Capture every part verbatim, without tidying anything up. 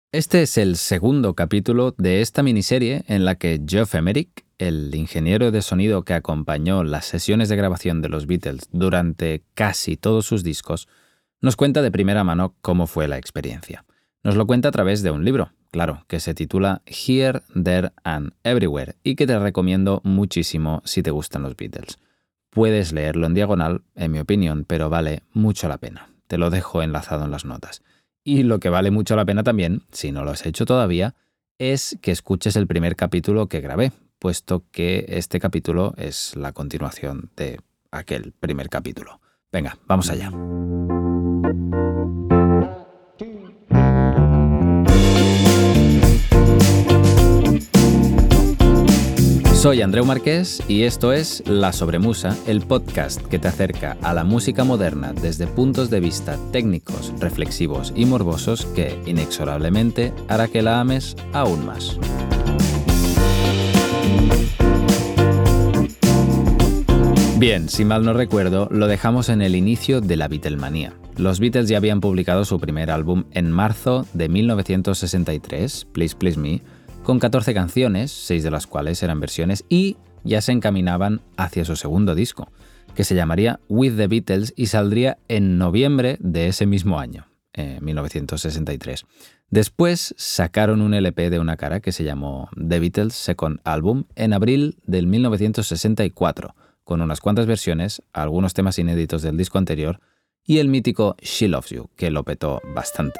Este es el segundo capítulo de esta miniserie en la que Geoff Emerick, el ingeniero de sonido que acompañó las sesiones de grabación de los Beatles durante casi todos sus discos, nos cuenta de primera mano cómo fue la experiencia. Nos lo cuenta a través de un libro, claro, que se titula Here, There and Everywhere y que te recomiendo muchísimo si te gustan los Beatles. Puedes leerlo en diagonal, en mi opinión, pero vale mucho la pena. Te lo dejo enlazado en las notas. Y lo que vale mucho la pena también, si no lo has hecho todavía, es que escuches el primer capítulo que grabé, puesto que este capítulo es la continuación de aquel primer capítulo. Venga, vamos allá. Soy Andreu Marqués y esto es La Sobremusa, el podcast que te acerca a la música moderna desde puntos de vista técnicos, reflexivos y morbosos que, inexorablemente, hará que la ames aún más. Bien, si mal no recuerdo, lo dejamos en el inicio de la Beatlemanía. Los Beatles ya habían publicado su primer álbum en marzo de mil novecientos sesenta y tres, Please Please Me, con catorce canciones, seis de las cuales eran versiones, y ya se encaminaban hacia su segundo disco, que se llamaría With the Beatles y saldría en noviembre de ese mismo año, eh, mil novecientos sesenta y tres. Después sacaron un L P de una cara que se llamó The Beatles Second Album en abril del mil novecientos sesenta y cuatro, con unas cuantas versiones, algunos temas inéditos del disco anterior y el mítico She Loves You, que lo petó bastante.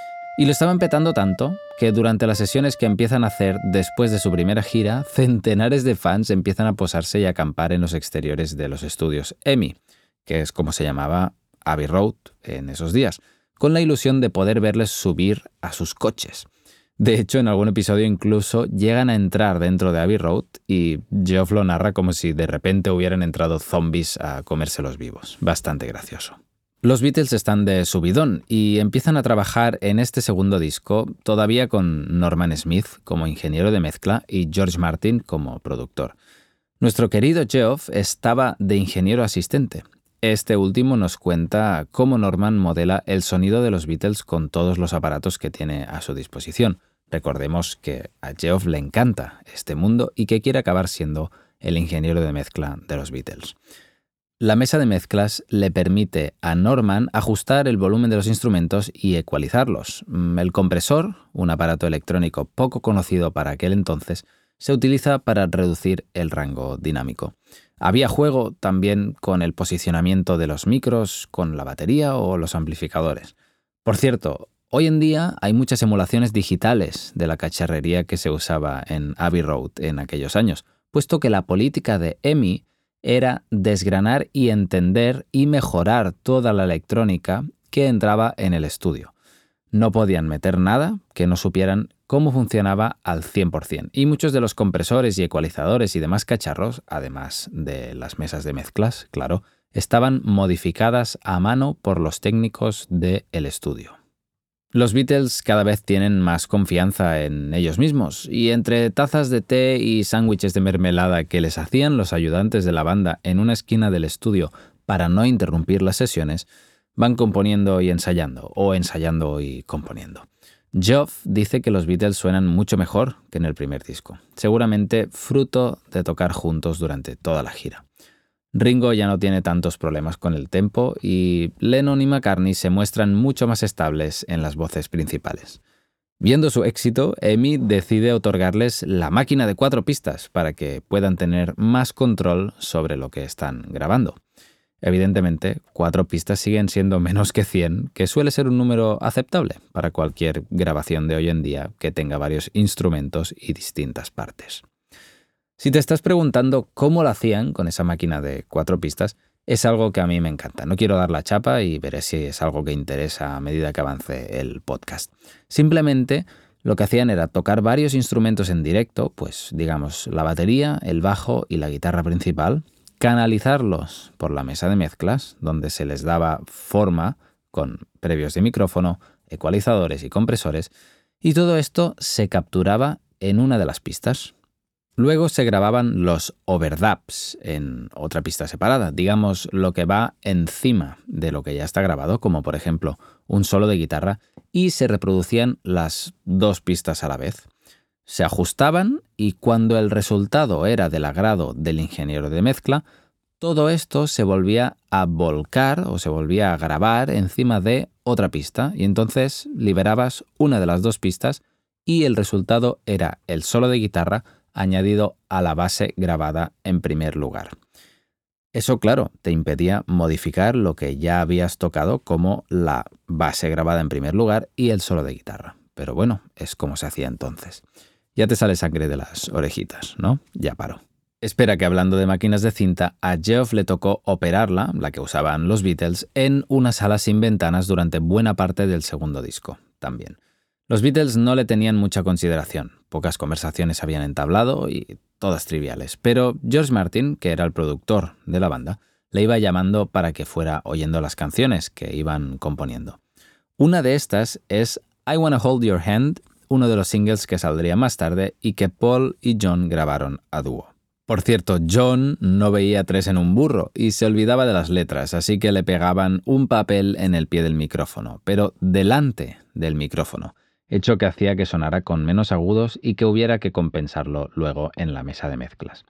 Y lo estaban petando tanto que durante las sesiones que empiezan a hacer después de su primera gira, centenares de fans empiezan a posarse y a acampar en los exteriores de los estudios EMI, que es como se llamaba Abbey Road en esos días, con la ilusión de poder verles subir a sus coches. De hecho, en algún episodio incluso llegan a entrar dentro de Abbey Road y Geoff lo narra como si de repente hubieran entrado zombies a comérselos vivos. Bastante gracioso. Los Beatles están de subidón y empiezan a trabajar en este segundo disco todavía con Norman Smith como ingeniero de mezcla y George Martin como productor. Nuestro querido Geoff estaba de ingeniero asistente. Este último nos cuenta cómo Norman modela el sonido de los Beatles con todos los aparatos que tiene a su disposición. Recordemos que a Geoff le encanta este mundo y que quiere acabar siendo el ingeniero de mezcla de los Beatles. La mesa de mezclas le permite a Norman ajustar el volumen de los instrumentos y ecualizarlos. El compresor, un aparato electrónico poco conocido para aquel entonces, se utiliza para reducir el rango dinámico. Había juego también con el posicionamiento de los micros, con la batería o los amplificadores. Por cierto, hoy en día hay muchas emulaciones digitales de la cacharrería que se usaba en Abbey Road en aquellos años, puesto que la política de EMI era desgranar y entender y mejorar toda la electrónica que entraba en el estudio. No podían meter nada que no supieran cómo funcionaba al cien por ciento. Y muchos de los compresores y ecualizadores y demás cacharros, además de las mesas de mezclas, claro, estaban modificadas a mano por los técnicos del estudio. Los Beatles cada vez tienen más confianza en ellos mismos y entre tazas de té y sándwiches de mermelada que les hacían los ayudantes de la banda en una esquina del estudio para no interrumpir las sesiones, van componiendo y ensayando, o ensayando y componiendo. Geoff dice que los Beatles suenan mucho mejor que en el primer disco, seguramente fruto de tocar juntos durante toda la gira. Ringo ya no tiene tantos problemas con el tempo y Lennon y McCartney se muestran mucho más estables en las voces principales. Viendo su éxito, EMI decide otorgarles la máquina de cuatro pistas para que puedan tener más control sobre lo que están grabando. Evidentemente, cuatro pistas siguen siendo menos que cien, que suele ser un número aceptable para cualquier grabación de hoy en día que tenga varios instrumentos y distintas partes. Si te estás preguntando cómo lo hacían con esa máquina de cuatro pistas, es algo que a mí me encanta. No quiero dar la chapa y veré si es algo que interesa a medida que avance el podcast. Simplemente lo que hacían era tocar varios instrumentos en directo, pues digamos la batería, el bajo y la guitarra principal, canalizarlos por la mesa de mezclas, donde se les daba forma con previos de micrófono, ecualizadores y compresores, y todo esto se capturaba en una de las pistas. Luego se grababan los overdubs en otra pista separada, digamos lo que va encima de lo que ya está grabado, como por ejemplo un solo de guitarra, y se reproducían las dos pistas a la vez. Se ajustaban y cuando el resultado era del agrado del ingeniero de mezcla, todo esto se volvía a volcar o se volvía a grabar encima de otra pista y entonces liberabas una de las dos pistas y el resultado era el solo de guitarra añadido a la base grabada en primer lugar. Eso, claro, te impedía modificar lo que ya habías tocado como la base grabada en primer lugar y el solo de guitarra. Pero bueno, es como se hacía entonces. Ya te sale sangre de las orejitas, ¿no? Ya paro. Espera que hablando de máquinas de cinta, a Geoff le tocó operarla, la que usaban los Beatles, en una sala sin ventanas durante buena parte del segundo disco, también. Los Beatles no le tenían mucha consideración, pocas conversaciones habían entablado y todas triviales, pero George Martin, que era el productor de la banda, le iba llamando para que fuera oyendo las canciones que iban componiendo. Una de estas es I Wanna Hold Your Hand, uno de los singles que saldría más tarde y que Paul y John grabaron a dúo. Por cierto, John no veía tres en un burro y se olvidaba de las letras, así que le pegaban un papel en el pie del micrófono, pero delante del micrófono, hecho que hacía que sonara con menos agudos y que hubiera que compensarlo luego en la mesa de mezclas.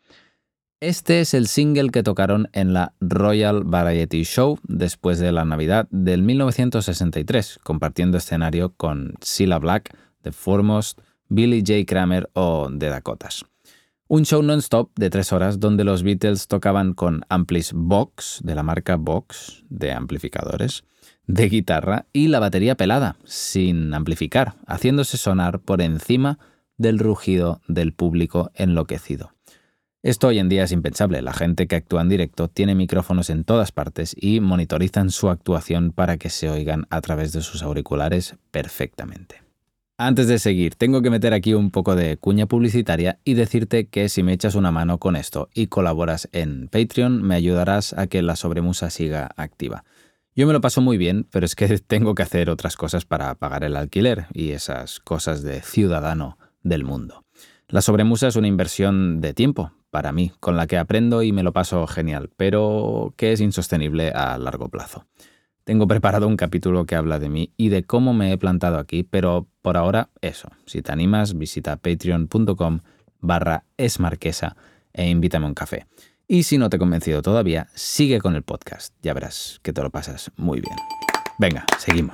Este es el single que tocaron en la Royal Variety Show después de la Navidad del mil novecientos sesenta y tres, compartiendo escenario con Cilla Black, The Foremost, Billy J. Kramer o The Dakotas. Un show non-stop de tres horas donde los Beatles tocaban con amplis Vox, de la marca Vox, de amplificadores, de guitarra y la batería pelada, sin amplificar, haciéndose sonar por encima del rugido del público enloquecido. Esto hoy en día es impensable. La gente que actúa en directo tiene micrófonos en todas partes y monitorizan su actuación para que se oigan a través de sus auriculares perfectamente. Antes de seguir, tengo que meter aquí un poco de cuña publicitaria y decirte que si me echas una mano con esto y colaboras en Patreon, me ayudarás a que la Sobremusa siga activa. Yo me lo paso muy bien, pero es que tengo que hacer otras cosas para pagar el alquiler y esas cosas de ciudadano del mundo. La Sobremusa es una inversión de tiempo para mí, con la que aprendo y me lo paso genial, pero que es insostenible a largo plazo. Tengo preparado un capítulo que habla de mí y de cómo me he plantado aquí, pero por ahora eso. Si te animas, visita patreon.com barra esmarquesa e invítame a un café. Y si no te he convencido todavía, sigue con el podcast. Ya verás que te lo pasas muy bien. Venga, seguimos.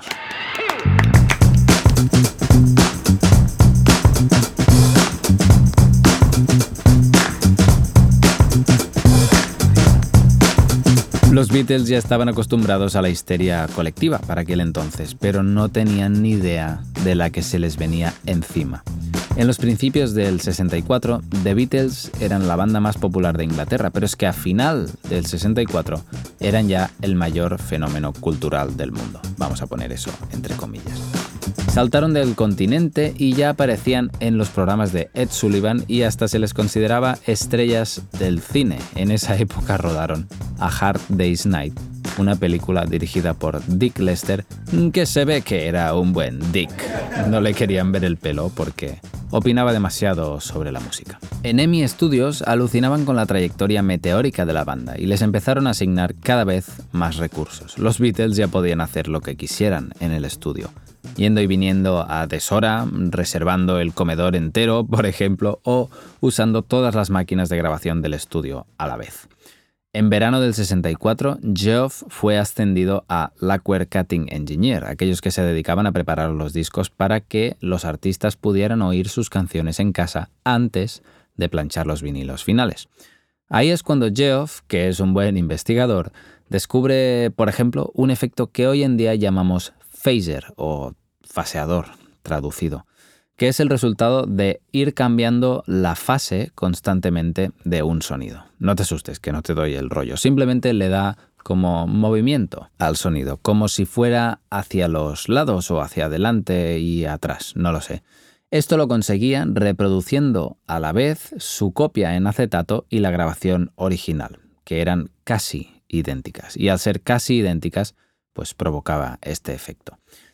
Los Beatles ya estaban acostumbrados a la histeria colectiva para aquel entonces, pero no tenían ni idea de la que se les venía encima. En los principios del sesenta y cuatro, The Beatles eran la banda más popular de Inglaterra, pero es que a final del sesenta y cuatro eran ya el mayor fenómeno cultural del mundo. Vamos a poner eso entre comillas. Saltaron del continente y ya aparecían en los programas de Ed Sullivan y hasta se les consideraba estrellas del cine. En esa época rodaron A Hard Day's Night, una película dirigida por Dick Lester, que se ve que era un buen Dick. No le querían ver el pelo porque opinaba demasiado sobre la música. En E M I Studios alucinaban con la trayectoria meteórica de la banda y les empezaron a asignar cada vez más recursos. Los Beatles ya podían hacer lo que quisieran en el estudio, yendo y viniendo a deshora, reservando el comedor entero, por ejemplo, o usando todas las máquinas de grabación del estudio a la vez. En verano del sesenta y cuatro, Geoff fue ascendido a Lacquer Cutting Engineer, aquellos que se dedicaban a preparar los discos para que los artistas pudieran oír sus canciones en casa antes de planchar los vinilos finales. Ahí es cuando Geoff, que es un buen investigador, descubre, por ejemplo, un efecto que hoy en día llamamos phaser o faseador traducido, que es el resultado de ir cambiando la fase constantemente de un sonido. No te asustes, que no te doy el rollo, simplemente le da como movimiento al sonido, como si fuera hacia los lados o hacia adelante y atrás, no lo sé. Esto lo conseguía reproduciendo a la vez su copia en acetato y la grabación original, que eran casi idénticas, y al ser casi idénticas, pues provocaba este efecto.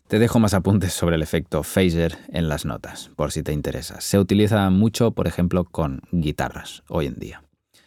Te dejo más apuntes sobre el efecto phaser en las notas, por si te interesa. Se utiliza mucho, por ejemplo, con guitarras hoy en día.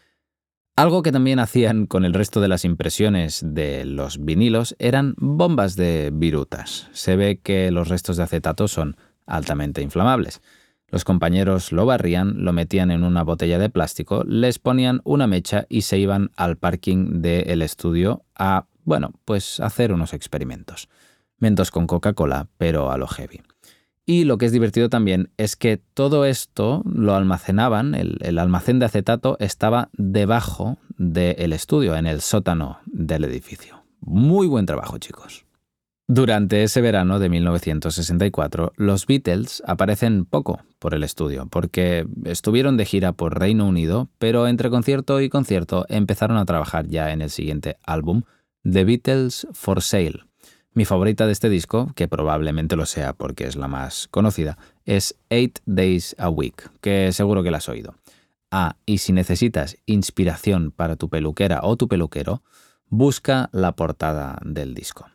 Algo que también hacían con el resto de las impresiones de los vinilos eran bombas de virutas. Se ve que los restos de acetato son altamente inflamables. Los compañeros lo barrían, lo metían en una botella de plástico, les ponían una mecha y se iban al parking del estudio a, bueno, pues hacer unos experimentos. Mentos con Coca-Cola, pero a lo heavy. Y lo que es divertido también es que todo esto lo almacenaban, el, el almacén de acetato estaba debajo del estudio, en el sótano del edificio. Muy buen trabajo, chicos. Durante ese verano de mil novecientos sesenta y cuatro, los Beatles aparecen poco por el estudio, porque estuvieron de gira por Reino Unido, pero entre concierto y concierto empezaron a trabajar ya en el siguiente álbum, The Beatles for Sale. Mi favorita de este disco, que probablemente lo sea porque es la más conocida, es Eight Days a Week, que seguro que la has oído. Ah, y si necesitas inspiración para tu peluquera o tu peluquero, busca la portada del disco.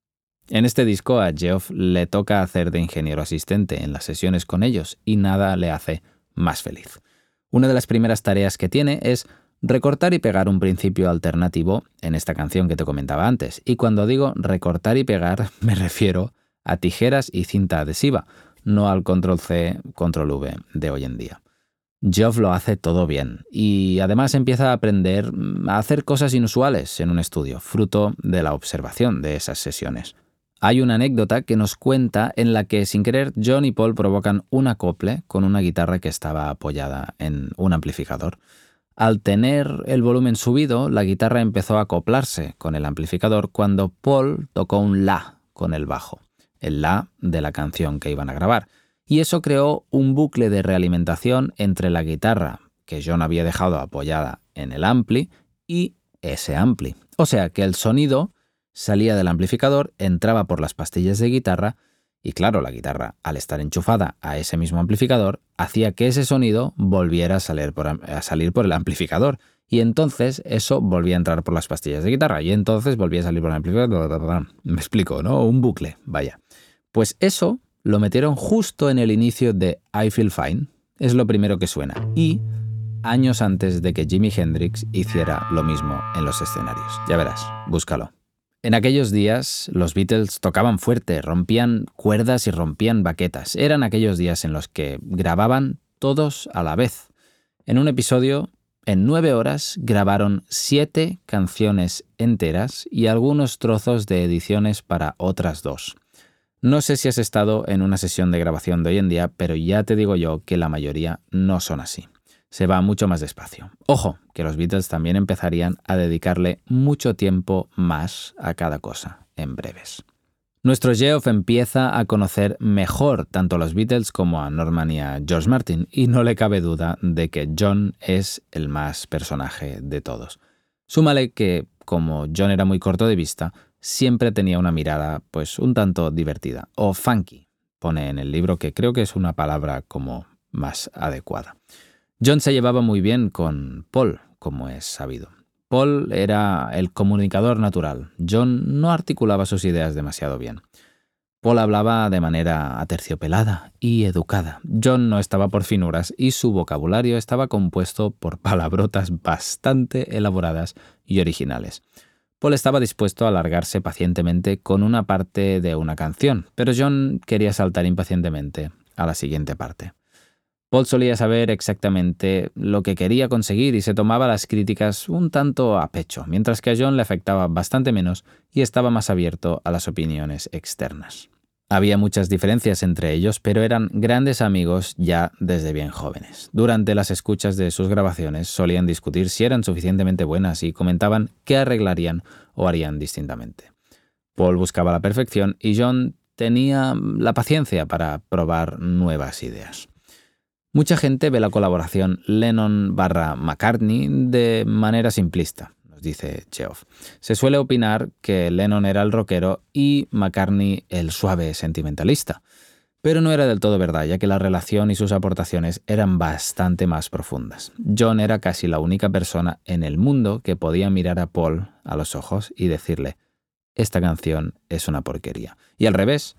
En este disco a Geoff le toca hacer de ingeniero asistente en las sesiones con ellos y nada le hace más feliz. Una de las primeras tareas que tiene es recortar y pegar un principio alternativo en esta canción que te comentaba antes. Y cuando digo recortar y pegar me refiero a tijeras y cinta adhesiva, no al control C, control V de hoy en día. Geoff lo hace todo bien y además empieza a aprender a hacer cosas inusuales en un estudio, fruto de la observación de esas sesiones. Hay una anécdota que nos cuenta en la que sin querer John y Paul provocan un acople con una guitarra que estaba apoyada en un amplificador. Al tener el volumen subido, la guitarra empezó a acoplarse con el amplificador cuando Paul tocó un la con el bajo, el la de la canción que iban a grabar. Y eso creó un bucle de realimentación entre la guitarra que John había dejado apoyada en el ampli y ese ampli. O sea que el sonido salía del amplificador, entraba por las pastillas de guitarra y claro, la guitarra, al estar enchufada a ese mismo amplificador, hacía que ese sonido volviera a salir por, a salir por el amplificador y entonces eso volvía a entrar por las pastillas de guitarra y entonces volvía a salir por el amplificador. Me explico, ¿no? Un bucle, vaya. Pues eso lo metieron justo en el inicio de I Feel Fine, es lo primero que suena, y años antes de que Jimi Hendrix hiciera lo mismo en los escenarios. Ya verás, búscalo. En aquellos días, los Beatles tocaban fuerte, rompían cuerdas y rompían baquetas. Eran aquellos días en los que grababan todos a la vez. En un episodio, en nueve horas, grabaron siete canciones enteras y algunos trozos de ediciones para otras dos. No sé si has estado en una sesión de grabación de hoy en día, pero ya te digo yo que la mayoría no son así. Se va mucho más despacio. Ojo, que los Beatles también empezarían a dedicarle mucho tiempo más a cada cosa, en breves. Nuestro Geoff empieza a conocer mejor tanto a los Beatles como a Norman y a George Martin, y no le cabe duda de que John es el más personaje de todos. Súmale que, como John era muy corto de vista, siempre tenía una mirada pues un tanto divertida, o funky, pone en el libro, que creo que es una palabra como más adecuada. John se llevaba muy bien con Paul, como es sabido. Paul era el comunicador natural. John no articulaba sus ideas demasiado bien. Paul hablaba de manera aterciopelada y educada. John no estaba por finuras y su vocabulario estaba compuesto por palabrotas bastante elaboradas y originales. Paul estaba dispuesto a alargarse pacientemente con una parte de una canción, pero John quería saltar impacientemente a la siguiente parte. Paul solía saber exactamente lo que quería conseguir y se tomaba las críticas un tanto a pecho, mientras que a John le afectaba bastante menos y estaba más abierto a las opiniones externas. Había muchas diferencias entre ellos, pero eran grandes amigos ya desde bien jóvenes. Durante las escuchas de sus grabaciones solían discutir si eran suficientemente buenas y comentaban qué arreglarían o harían distintamente. Paul buscaba la perfección y John tenía la paciencia para probar nuevas ideas. Mucha gente ve la colaboración Lennon barra McCartney de manera simplista, nos dice Geoff. Se suele opinar que Lennon era el rockero y McCartney el suave sentimentalista. Pero no era del todo verdad, ya que la relación y sus aportaciones eran bastante más profundas. John era casi la única persona en el mundo que podía mirar a Paul a los ojos y decirle: esta canción es una porquería. Y al revés,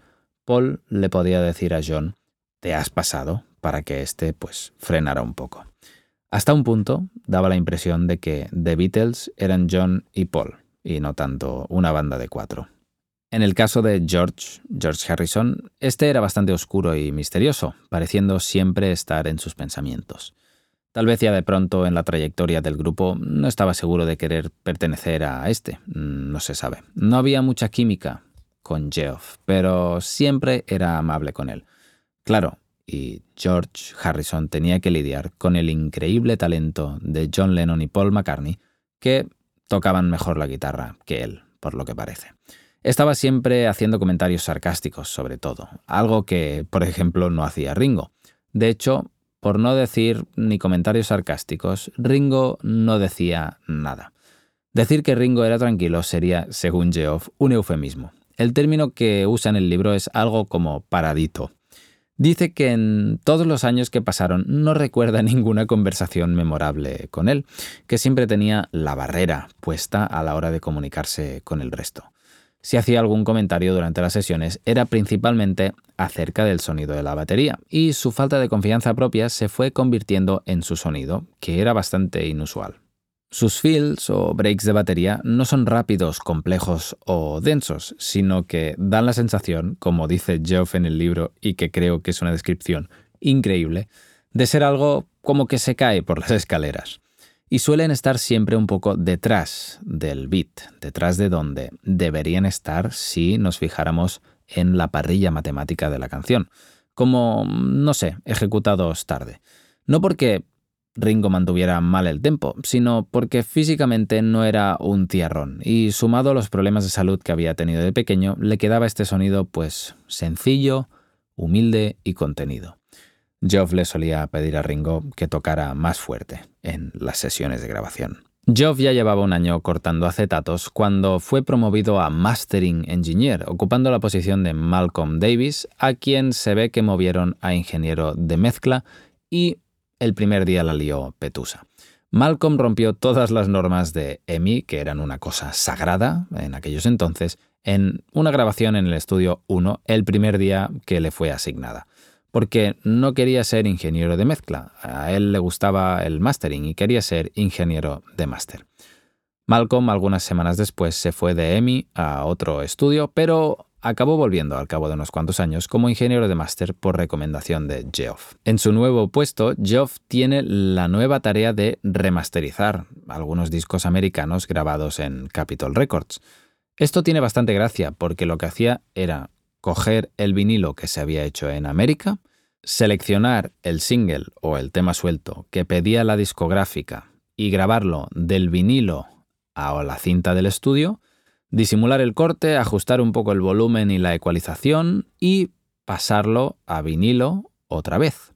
Paul le podía decir a John, te has pasado, para que éste pues frenara un poco. Hasta un punto daba la impresión de que The Beatles eran John y Paul, y no tanto una banda de cuatro. En el caso de George, George Harrison, este era bastante oscuro y misterioso, pareciendo siempre estar en sus pensamientos. Tal vez ya de pronto en la trayectoria del grupo no estaba seguro de querer pertenecer a este, no se sabe. No había mucha química con Geoff, pero siempre era amable con él. Claro, y George Harrison tenía que lidiar con el increíble talento de John Lennon y Paul McCartney, que tocaban mejor la guitarra que él, por lo que parece. Estaba siempre haciendo comentarios sarcásticos sobre todo, algo que, por ejemplo, no hacía Ringo. De hecho, por no decir ni comentarios sarcásticos, Ringo no decía nada. Decir que Ringo era tranquilo sería, según Geoff, un eufemismo. El término que usa en el libro es algo como paradito. Dice que en todos los años que pasaron no recuerda ninguna conversación memorable con él, que siempre tenía la barrera puesta a la hora de comunicarse con el resto. Si hacía algún comentario durante las sesiones era principalmente acerca del sonido de la batería, y su falta de confianza propia se fue convirtiendo en su sonido, que era bastante inusual. Sus fills o breaks de batería no son rápidos, complejos o densos, sino que dan la sensación, como dice Geoff en el libro y que creo que es una descripción increíble, de ser algo como que se cae por las escaleras. Y suelen estar siempre un poco detrás del beat, detrás de donde deberían estar si nos fijáramos en la parrilla matemática de la canción, como, no sé, ejecutados tarde. No porque Ringo mantuviera mal el tempo, sino porque físicamente no era un tiarrón, y sumado a los problemas de salud que había tenido de pequeño, le quedaba este sonido pues sencillo, humilde y contenido. Geoff le solía pedir a Ringo que tocara más fuerte en las sesiones de grabación. Geoff ya llevaba un año cortando acetatos cuando fue promovido a Mastering Engineer, ocupando la posición de Malcolm Davis, a quien se ve que movieron a ingeniero de mezcla, y el primer día la lió petusa. Malcolm rompió todas las normas de E M I, que eran una cosa sagrada en aquellos entonces, en una grabación en el estudio uno el primer día que le fue asignada. Porque no quería ser ingeniero de mezcla, a él le gustaba el mastering y quería ser ingeniero de máster. Malcolm algunas semanas después se fue de E M I a otro estudio, pero acabó volviendo al cabo de unos cuantos años como ingeniero de máster por recomendación de Geoff. En su nuevo puesto, Geoff tiene la nueva tarea de remasterizar algunos discos americanos grabados en Capitol Records. Esto tiene bastante gracia porque lo que hacía era coger el vinilo que se había hecho en América, seleccionar el single o el tema suelto que pedía la discográfica y grabarlo del vinilo a la cinta del estudio, disimular el corte, ajustar un poco el volumen y la ecualización y pasarlo a vinilo otra vez.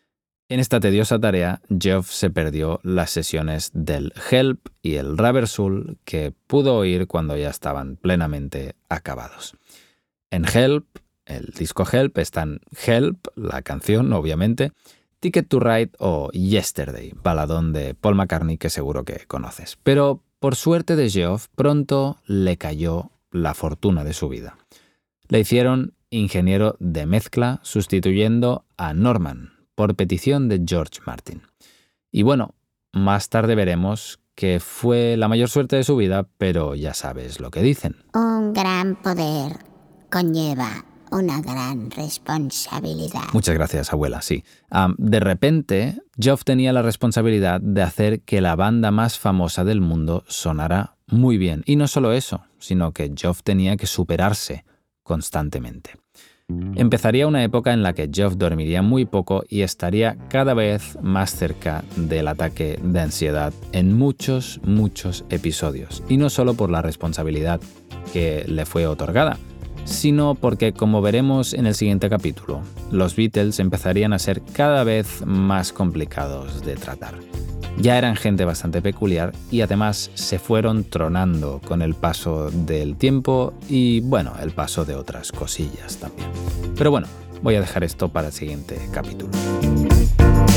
En esta tediosa tarea, Geoff se perdió las sesiones del Help y el Rubber Soul que pudo oír cuando ya estaban plenamente acabados. En Help, el disco Help, están Help, la canción, obviamente, Ticket to Ride o Yesterday, baladón de Paul McCartney que seguro que conoces. Pero, por suerte de Geoff, pronto le cayó la fortuna de su vida. Le hicieron ingeniero de mezcla sustituyendo a Norman, por petición de George Martin. Y bueno, más tarde veremos que fue la mayor suerte de su vida, pero ya sabes lo que dicen. Un gran poder conlleva una gran responsabilidad. Muchas gracias, abuela, sí. Um, de repente, Geoff tenía la responsabilidad de hacer que la banda más famosa del mundo sonara muy bien. Y no solo eso, sino que Geoff tenía que superarse constantemente. Empezaría una época en la que Geoff dormiría muy poco y estaría cada vez más cerca del ataque de ansiedad en muchos, muchos episodios. Y no solo por la responsabilidad que le fue otorgada, sino porque, como veremos en el siguiente capítulo, los Beatles empezarían a ser cada vez más complicados de tratar. Ya eran gente bastante peculiar y además se fueron tronando con el paso del tiempo y, bueno, el paso de otras cosillas también. Pero bueno, voy a dejar esto para el siguiente capítulo.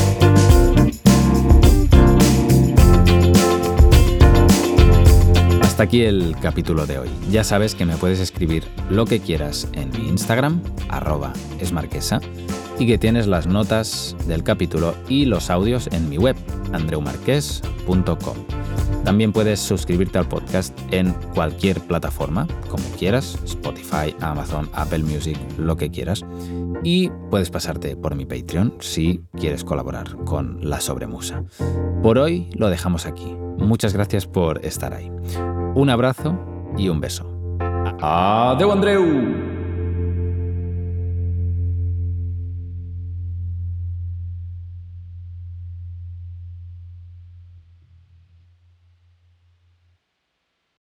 Hasta Hasta aquí el capítulo de hoy. Ya sabes que me puedes escribir lo que quieras en mi Instagram, arroba esmarquesa, y que tienes las notas del capítulo y los audios en mi web, andreu marqués punto com. También puedes suscribirte al podcast en cualquier plataforma, como quieras, Spotify, Amazon, Apple Music, lo que quieras. Y puedes pasarte por mi Patreon si quieres colaborar con La Sobremusa. Por hoy lo dejamos aquí. Muchas gracias por estar ahí. Un abrazo y un beso. Adeu, Andreu!